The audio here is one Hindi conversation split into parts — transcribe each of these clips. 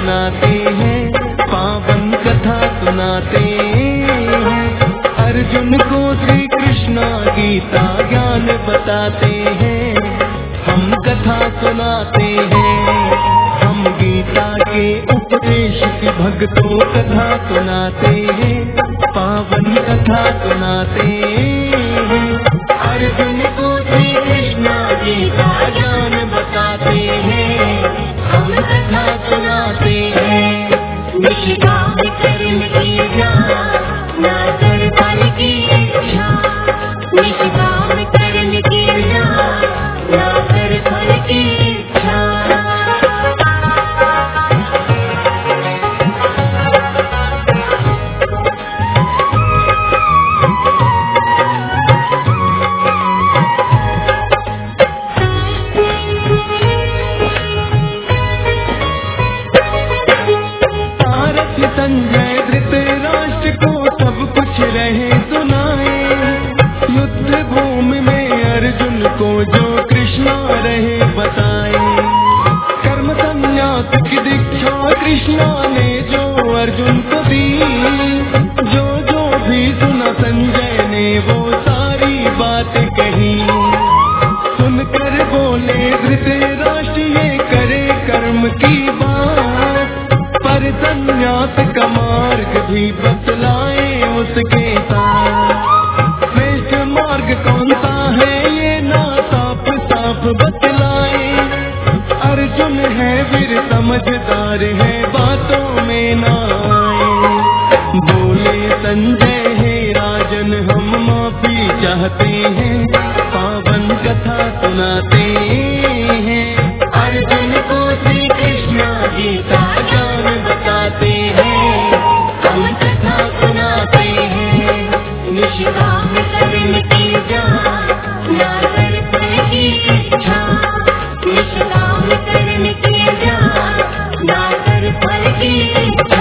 सुनाते हैं, पावन कथा सुनाते हैं। अर्जुन को श्री कृष्ण गीता ज्ञान बताते हैं, हम कथा सुनाते हैं। हम गीता के उपदेश की भक्तों कथा सुनाते हैं, पावन कथा सुनाते हैं। अर्जुन को श्री कृष्ण गीता ज्ञान बताते हैं, हम कथा सुनाते हैं। निष्काम कर्म की ना कर फल की इच्छा, निष्काम कर्म की ना कर फल की इच्छा। संजय धृतराष्ट्र को सब कुछ रहे सुनाए, युद्ध भूमि में अर्जुन को जो कृष्णा रहे बताए। कर्म संन्यास की दीक्षा कृष्णा ने जो अर्जुन को दी, जो जो भी सुना संजय ने वो सारी बात कही। सुनकर बोले धृतराष्ट्र ये करे कर्म की बात, पर संन्यास का मार्ग भी बतलाए उसके साथ। श्रेष्ठ मार्ग कौन सा है ये ना साफ साफ बतलाए। अर्जुन है वीर समझदार है बातों में ना आए। बोले संजय हे राजन हम माफी चाहते हैं, पावन कथा सुनाते हैं। अर्जुन को श्री कृष्ण गीता ज्ञान बताते हैं, हम कथा सुनाते हैं। निष्काम कर्म की ना कर फल की इच्छा, निष्काम कर्म की ना कर फल की इच्छा।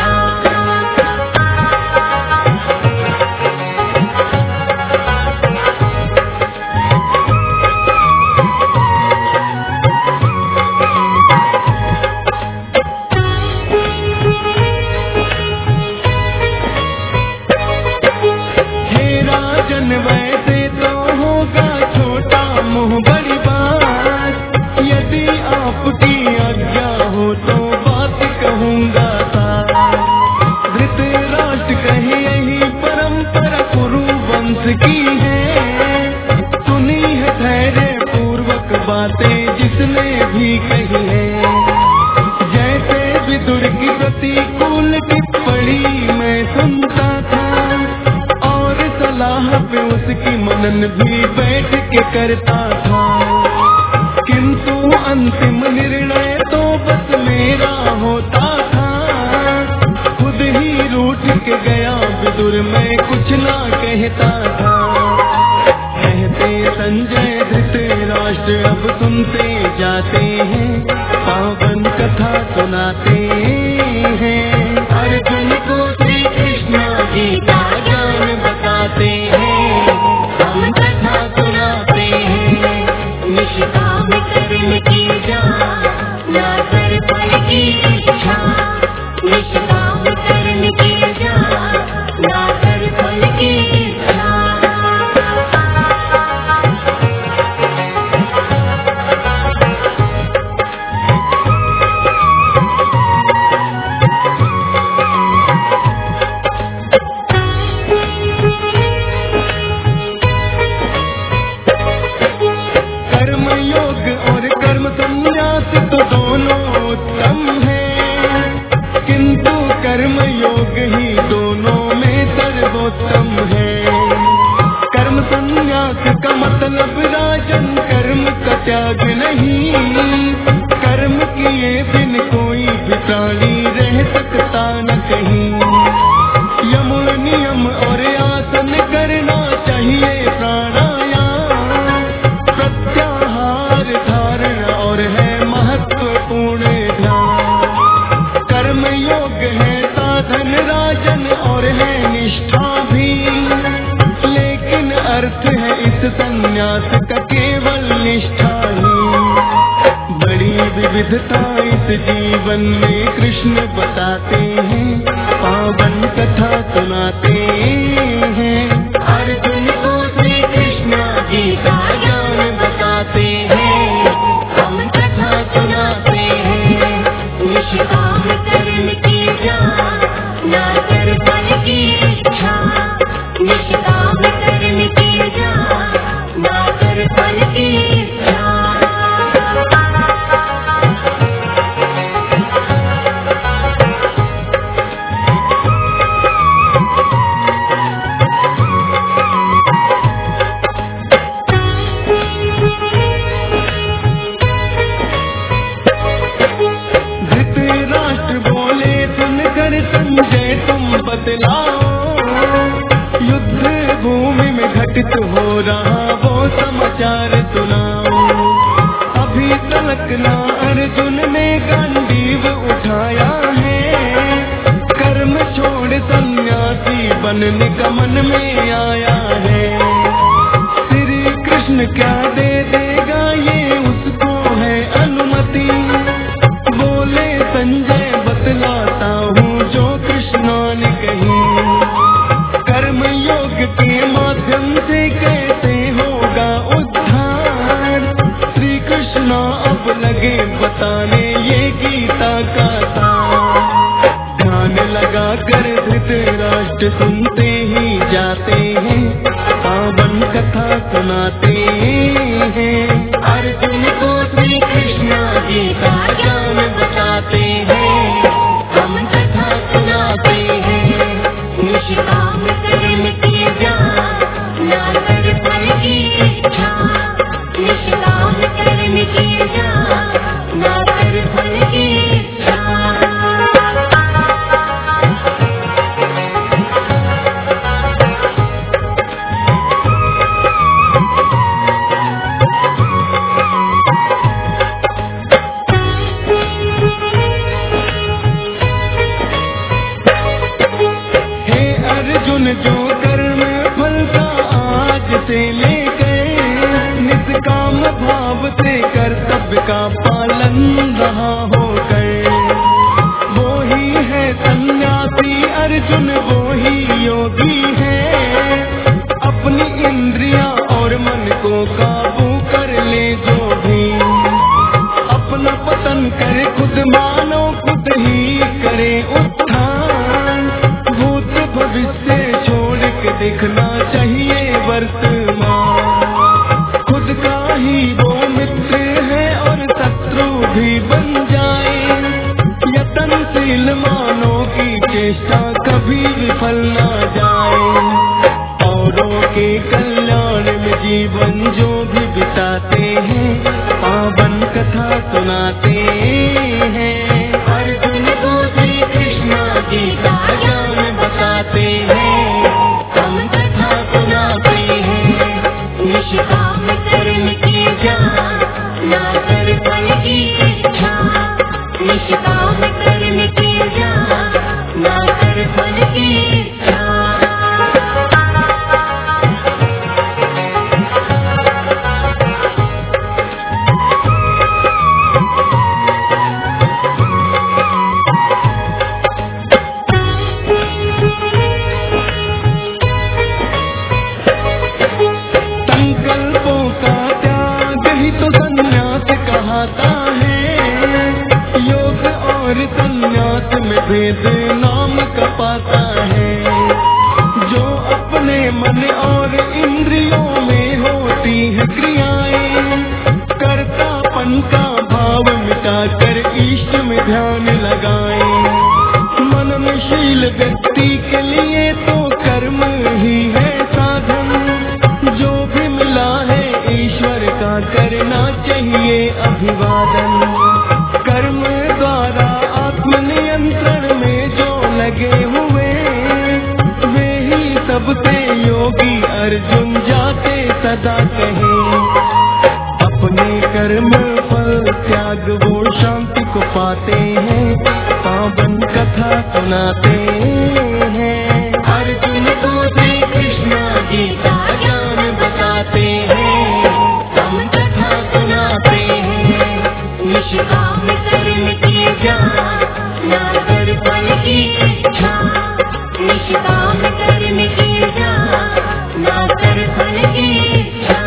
वैसे तो होगा छोटा मुँह बड़ी बात, यदि आपकी आज्ञा हो तो बात कहूँगा साथ। धृतराष्ट्र कहे यही परंपरा कुरु वंश की है, सुनी है धैर्य पूर्वक बातें जिसने भी कही है। जैसे विदुर की प्रतिकूल टिप्पणी मैं सुनता था, सलाह पे उसकी मनन भी बैठ के करता था। किंतु अंतिम निर्णय तो बस मेरा होता था, खुद ही रूठ के गया विदुर मैं कुछ ना कहता था। कहते संजय धृतराष्ट्र अब सुनते जाते हैं, पावन कथा सुनाते हैं। अर्जुन को श्री कृष्ण गीता ज्ञान बताते हैं, हम कथा सुनाते हैं। निष्काम कर्म की ना कर फल की इच्छा, निष्काम कर्म की ना कर फल की इच्छा। तो दोनों उत्तम है, किंतु कर्म योग ही दोनों में सर्वोत्तम है। कर्म संन्यास का मतलब राजन कर्म का त्याग नहीं, कर्म किए बिन कोई भी प्राणी रह सकता न कहीं। यम नियम और आसन करना चाहिए प्राणायाम, प्रत्याहार धारणा और है महत्वपूर्ण ध्यान। कर्म योग है साधन राजन और है निष्ठा भी, लेकिन अर्थ है इस संन्यास का केवल निष्ठा ही। बड़ी विविधता इस जीवन में कृष्ण बताते हैं, पावन कथा सुनाते हैं। अर्जुन को श्री कृष्ण जी का ज्ञान बताते हैं, हम कथा सुनाते हैं। निष्काम कर्म की जान, ना कर फल की इच्छा। निष्काम कर्म की जान, ना कर फल की इच्छा। संजय तुम बतलाओ, युद्ध भूमि में घटित हो रहा वो समाचार सुनाओ। अभी तक ना अर्जुन ने गांडीव उठाया है, कर्म छोड़ सन्यासी बनने का मन में आया है। श्री कृष्ण क्या दे देगा ये उसको है अनुमति। बोले संजय बतलाता हूँ जो कृष्णा ने कही, कर्म योग के माध्यम से कैसे होगा उद्धार। श्री कृष्णा अब लगे बताने ये गीता का सार। ध्यान लगा कर धृतराष्ट्र सुनते ही जाते हैं, पावन कथा सुनाते हैं। अर्जुन को श्री कृष्णा जी का ज्ञान बताते हैं, हम कथा सुनाते हैं। निष्काम कर्म की जान, ना कर फल की इच्छा। निष्काम कर्म की जान, ना कर फल की इच्छा। जो कर्म फल का आज से लेकर निष्काम भाव से कर्तव्य का पालन रहा होकर, वो ही है सन्यासी अर्जुन, वो ही योगी है। अपनी इंद्रियां और मन को काबू कर ले जो भी, अपना पतन करे खुद मानो खुद ही करे उत्थान। भूत भविष्य छोड़ के देखना चाहिए वर्तमान, खुद का ही वो मित्र है और शत्रु भी बन जाए। यतनशील मानो की चेष्टा कभी विफल ना जाए। औरों के कल्याण में जीवन जो भी बिताते हैं, पावन कथा सुनाते हैं। अर्जुन को श्री कृष्ण जी का ज्ञान बताते हैं, हम कथा सुनाते हैं। निष्काम कर्म की जान, ना कर फल की इच्छा। निष्काम कर्म की जान, ना कर फल की इच्छा। संन्यास में भेद नाम का पाता है, जो अपने मन और इंद्रियों में होती है क्रियाएं। कर्तापन का भाव मिटा कर इष्ट में ध्यान लगाए। मननशील व्यक्ति के लिए तो कर्म ही है साधन, जो भी मिला है ईश्वर का करना चाहिए अभिवादन। कर्म द्वारा आत्मनियंत्रण में जो लगे हुए, वे ही सबसे योगी अर्जुन जाके सदा कहें। अपने कर्म फल त्याग वो शांति को पाते हैं, पावन कथा सुनाते हैं। अर्जुन को श्री कृष्ण जी का ज्ञान बताते हैं, हम कथा सुनाते हैं। निष्काम कर फल की इच्छा, निष्काम कर्म किए जा, ना कर फल की इच्छा।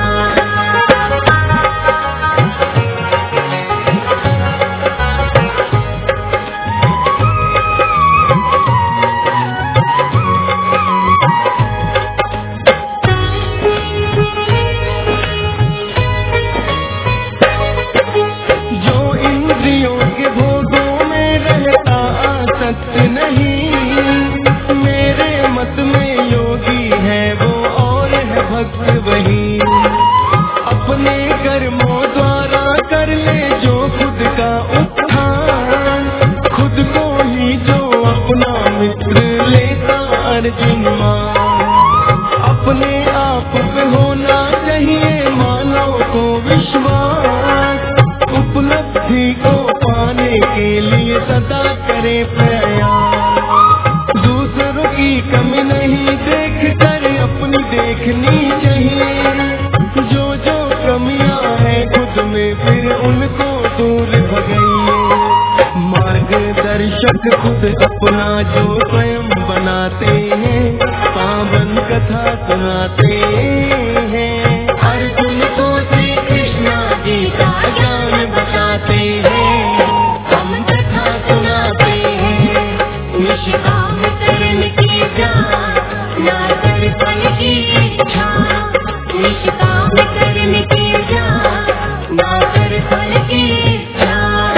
अपने कर्मों द्वारा कर ले जो खुद का उत्थान, खुद को ही जो अपना मित्र लेता अर्जुन मान। अपने आप पे होना चाहिए मानव को विश्वास, उपलब्धि को पाने के लिए सदा करे प्रयास। दूसरों की कमी नहीं देख कर अपनी देखनी चाहिए, जो जो कमियां हैं खुद में फिर उनको दूर भगाइए। मार्गदर्शक खुद अपना जो स्वयं बनाते हैं, पावन कथा सुनाते हैं। अर्जुन को श्री कृष्ण जी का ज्ञान बताते हैं, हम कथा सुनाते हैं। निष्काम कर्म किए जा, ना कर फल की इच्छा, निष्काम कर्म किए जा, ना कर फल की इच्छा।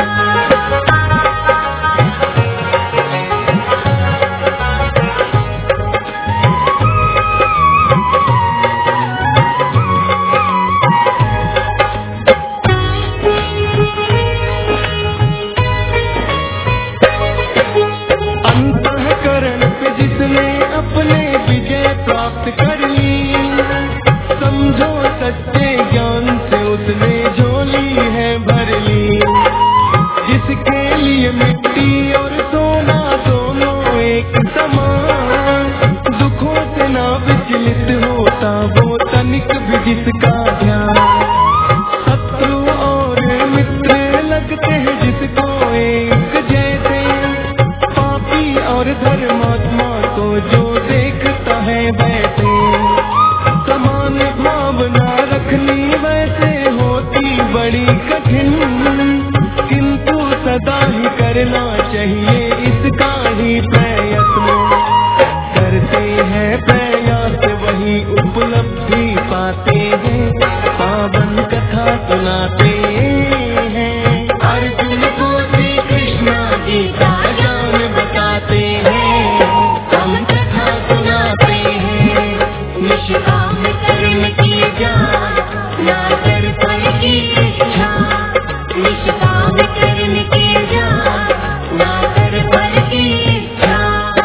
अंतःकरण पे जिसने अपने विजय प्राप्त कर ली, समझो सच्चे ज्ञान से उसने झोली है भर ली। जिसके लिए मिट्टी और सोना दोनों एक समान, दुखों से ना विचलित होता वो तनिक भी जिसका ध्यान। शत्रु और मित्र लगते हैं जिसको एक जैसे, पापी और धर्मात्मा को जो देखता है वैसे। समान भावना रखनी वैसे होती बड़ी कठिन, किंतु सदा ही करना चाहिए इसका ही प्रयत्न। करते हैं प्रयास वही उपलब्धि पाते हैं, पावन कथा सुनाते हैं। अर्जुन को श्री कृष्ण जी का ज्ञान बताते हैं, हम कथा सुनाते हैं। निष्काम कर्म किए जा, ना कर फल की इच्छा, निष्काम कर्म किए जा, ना कर फल की इच्छा।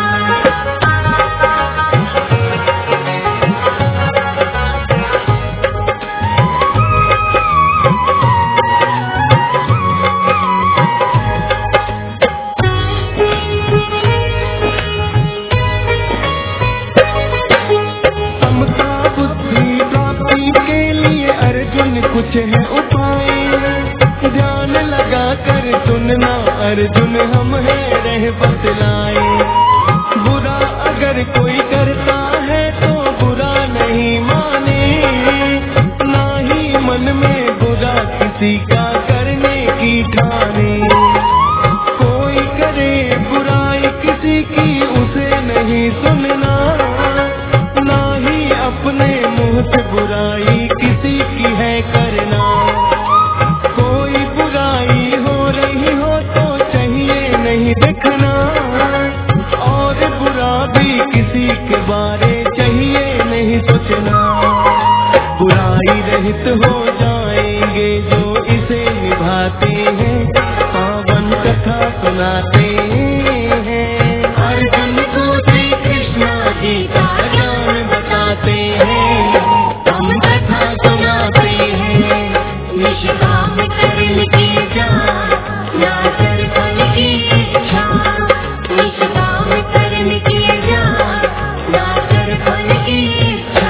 समता बुद्धि प्राप्ति के लिए अर्जुन कुछ है उपाय, ध्यान लगा कर सुनना अर्जुन हम है रह बतलाए। बुरा अगर कोई करता है तो बुरा नहीं माने, ना ही मन में बुरा किसी का करने की ठाने। कोई करे बुराई किसी की उसे नहीं सुनना, ना ही अपने मुंह से बुराई किसी की है करना। कोई बुराई हो रही हो तो चाहिए नहीं देखना, और बुरा भी किसी के बारे चाहिए नहीं सोचना। बुराई रहित हो जाएंगे जो इसे निभाते हैं, पावन कथा सुनाते हैं। अर्जुन को श्री कृष्ण जी का ज्ञान बताते हैं, हम कथा सुनाते हैं। निष्काम कर्म किए जा, ना कर फल की इच्छा, निष्काम कर्म किए जा, ना कर फल की इच्छा।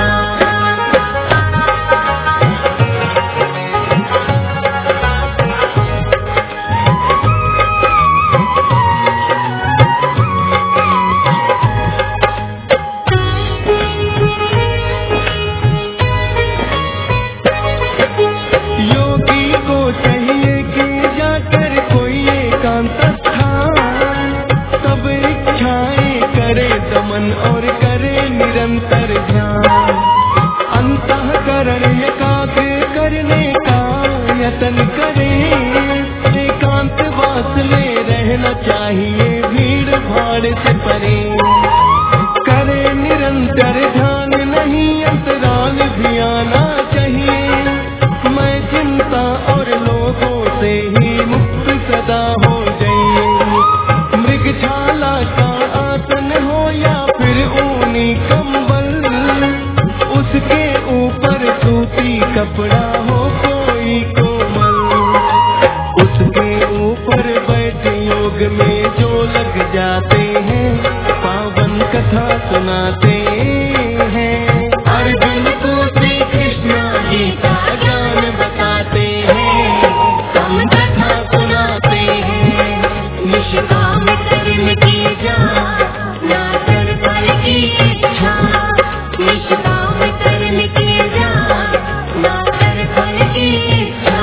निरंतर ध्यान, अंतःकरण एकाग्र करने का यत्न करे। एकांत वास में रहना चाहिए भीड़ भाड़ से परे। करे निरंतर ध्यान नहीं अंतराल भी आना चाहिए। मैं चिंता और लोगों से ही मुक्त सदा हो जाइए। मृगशाला का आसन हो या फिर ऊनी कंबल, उसके ऊपर सूती कपड़ा हो कोई कोमल, उसके ऊपर बैठ योग में जो लग जाते हैं पावन कथा सुनाते हैं। अर्जुन को श्री कृष्ण गीता ज्ञान बताते हैं, हम कथा सुनाते हैं। निष्काम कर्म की जान, ना कर फल की इच्छा। निष्काम कर्म की जान, ना कर फल की इच्छा।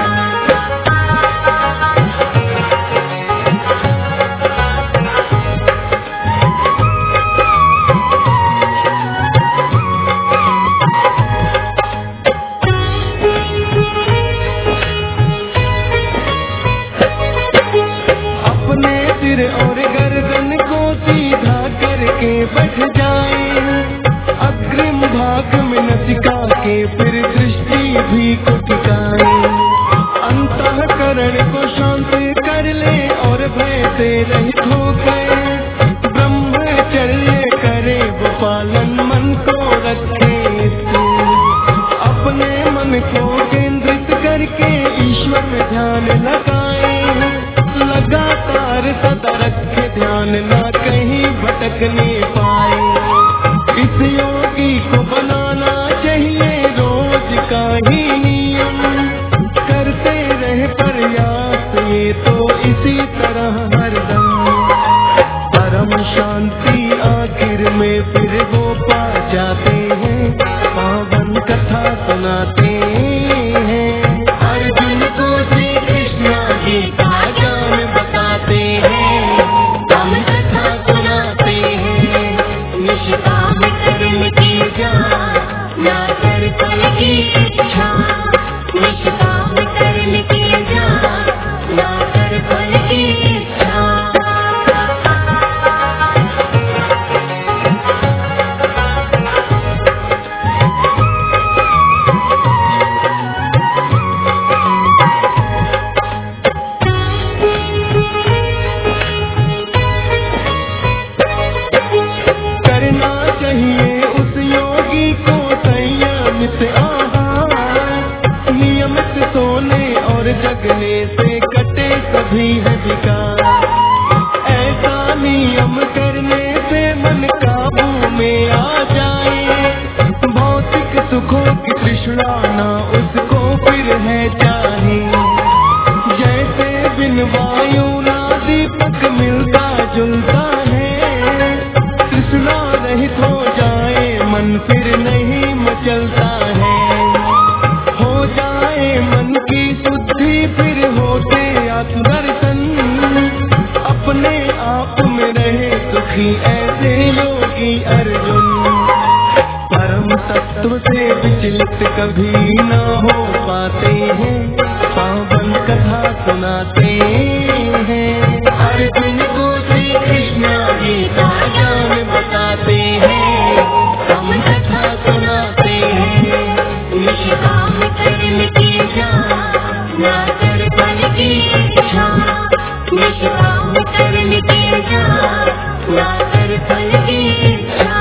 अपने सिर और गर्दन को सीधा करके बैठ जाए। अग्रिम भाग में नसिका के फिर दृष्टि भी को टिकाए। अंतःकरण को शांत कर ले और भय से रहित हो गए। ब्रह्मचर्य करे वो पालन, मन को रखे स्थिर। अपने मन को केंद्रित करके ईश्वर में ध्यान लगाए। लगातार सदा रखे ध्यान, ना कहीं भटकने पाए। इस योगी को बनाना चाहिए रोज का ही नियम। करते रहे प्रयास ये तो इसी तरह हरदम। परम शांति आखिर में फिर वो पा जाते हैं, पावन कथा सुनाते हैं। अर्जुन को श्री कृष्ण गीता ज्ञान बताते हैं, हम कथा सुनाते हैं। निष्काम कर्म की जान, ना कर फल की इच्छा। निष्काम कर्म की जान, ना कर फल की इच्छा। करना चाहिए उस योगी को संयमित आहार। नियमित सोने और जगने से कटे सभी है विकार। ऐसा नियम करने से मन काबू में आ जाए। भौतिक सुखों की तृष्णा ना उसको फिर है चाहिए। जैसे बिन वायु ना दीपक मिलता जुलता है। तृष्णा रहित हो जाए मन फिर नहीं मचलता है। हो जाए मन की शुद्धि फिर होते आत्मदर्शन। अपने आप में रहे सुखी ऐसे योगी अर्जुन। परम तत्व से विचलित कभी न हो पाते हैं, पावन कथा सुनाते हैं। अर्जुन को श्री कृष्ण गीता ज्ञान बताते हैं, हम कथा सुनाते हैं। निष्काम कर्म की जान, ना कर फल की इच्छा। निष्काम कर्म की जान, ना कर फल की इच्छा।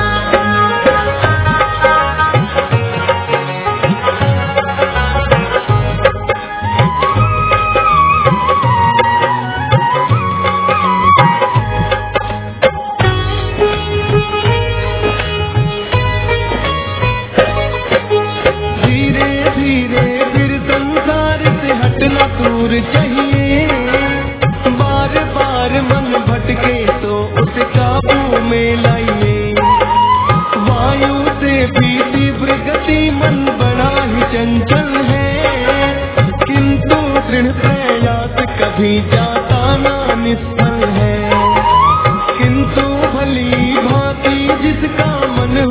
दूर चाहिए। बार बार मन भटके तो उसे काबू में लाइए। वायु से भी तीव्र गति मन बड़ा ही चंचल है, किंतु दृढ़ प्रयास कभी जाता ना निष्फल है। किंतु भली भांति जिसका मन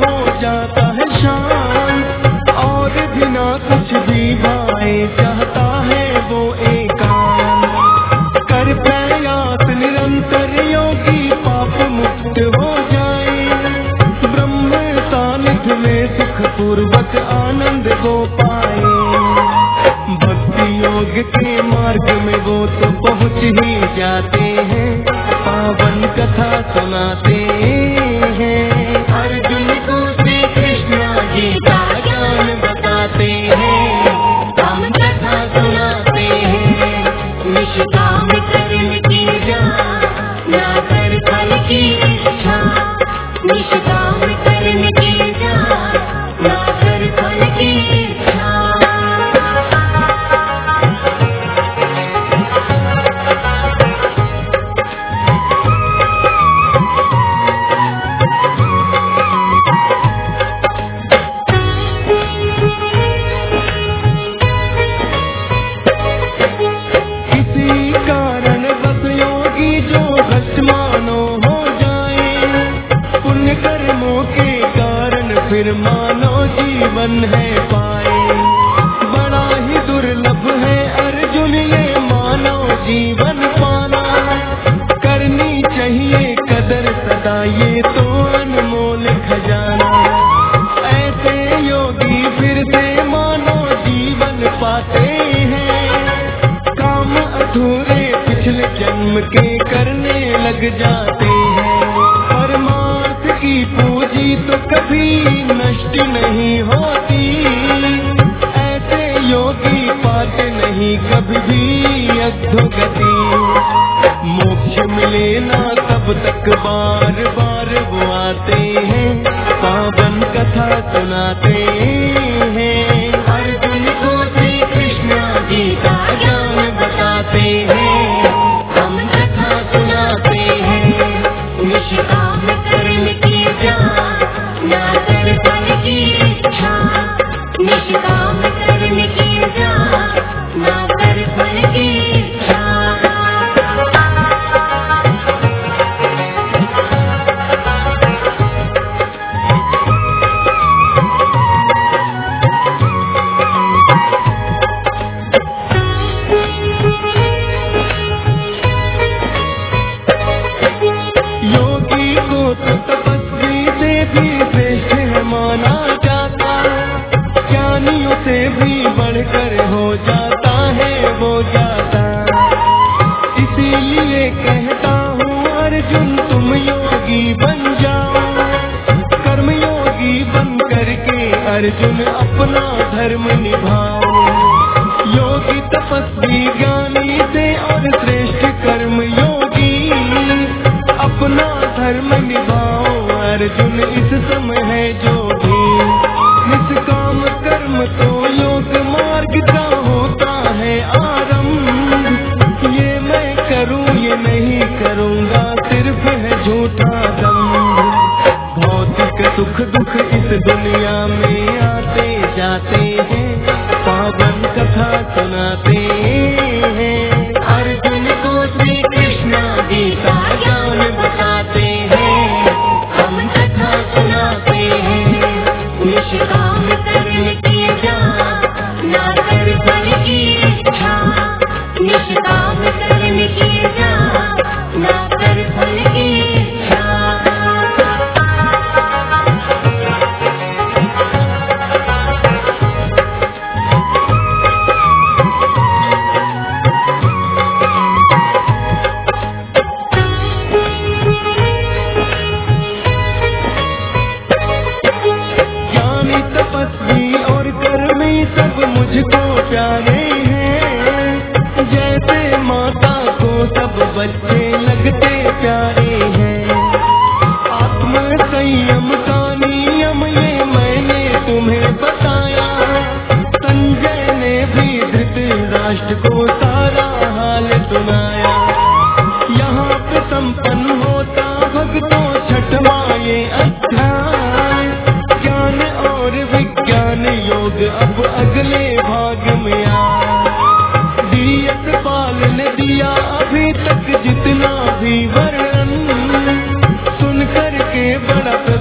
मुक्त हो जाए, ब्रह्म सानिध्य में सुख पूर्वक आनंद को पाए। भक्ति योग के मार्ग में वो तो पहुँच ही जाते हैं, पावन कथा सुनाते हैं। अर्जुन को श्री कृष्ण गीता ज्ञान बताते हैं, हम कथा सुनाते हैं। निष्काम कर्म की जा, ना कर फल की इच्छा। निष्काम कर्म की जा, ना कर फल की इच्छा। किसी कारण बस योगी जो भ्रष्ट मानो हो जाए, पुण्य कर्मों के कारण फिर मानो जीवन है पाए। बड़ा ही दुर्लभ है अर्जुन ये मानव जीवन पाना, करनी चाहिए कदर सदा ये तो अनमोल खजाना। ऐसे योगी फिर से मानो जीवन पाते हैं, काम अधूरे पिछले जन्म के करने लग जाते हैं। परमार्थ की पूंजी तो कभी नष्ट नहीं होती, ऐसे योगी पाते नहीं कभी भी अधोगति। मोक्ष मिले ना तब तक बार बार वो आते हैं, पावन कथा सुनाते हैं। अर्जुन को श्री कृष्ण गीता ज्ञान बताते हैं, हम कथा सुनाते हैं। निष्काम कर्म की जा, ना कर फल की इच्छा। निष्काम कर्म की जा, ना कर फल की इच्छा। योगी को तो तपस्वी से भी श्रेष्ठ है माना जाता, ज्ञानियों से भी बढ़कर हो जाता है वो जाता। इसीलिए कहता हूँ अर्जुन तुम योगी बन जाओ, कर्मयोगी बन करके अर्जुन अपना धर्म निभाओ। योगी तपस्वी ज्ञानी से और श्रेष्ठ कर्म योगी, अपना धर्म निभाओ अर्जुन इस समय है जो भी। निष्काम कर्म तो योग मार्ग का होता है आरंभ, ये मैं करूँ ये नहीं करूँगा सिर्फ है झूठा दम्भ। भौतिक सुख दुख इस दुनिया में आते जाते हैं, पावन कथा सुनाते हैं। अर्जुन को श्री कृष्ण गीता ज्ञान बताते हैं, हम कथा सुनाते हैं। निष्काम कर्म की जा, ना कर फल की इच्छा। निष्काम कर्म की जा, ना कर फल की इच्छा। ज्ञानी तपस्वी और कर्मी सब मुझको प्यारे हैं, जैसे माता को सब बच्चे लगते प्यारे हैं। आत्म संयम का नियम ये मैंने तुम्हें बताया, संजय ने भी धृतराष्ट्र को सारा हाल सुनाया। यहाँ पे संपन्न होता भक्तों छठवां ये अध्याय, ज्ञान और विज्ञान योग अब अगले भाग में आ। दियत पाल ने दिया अभी तक जितना भी वर्णन, सुन करके बड़ा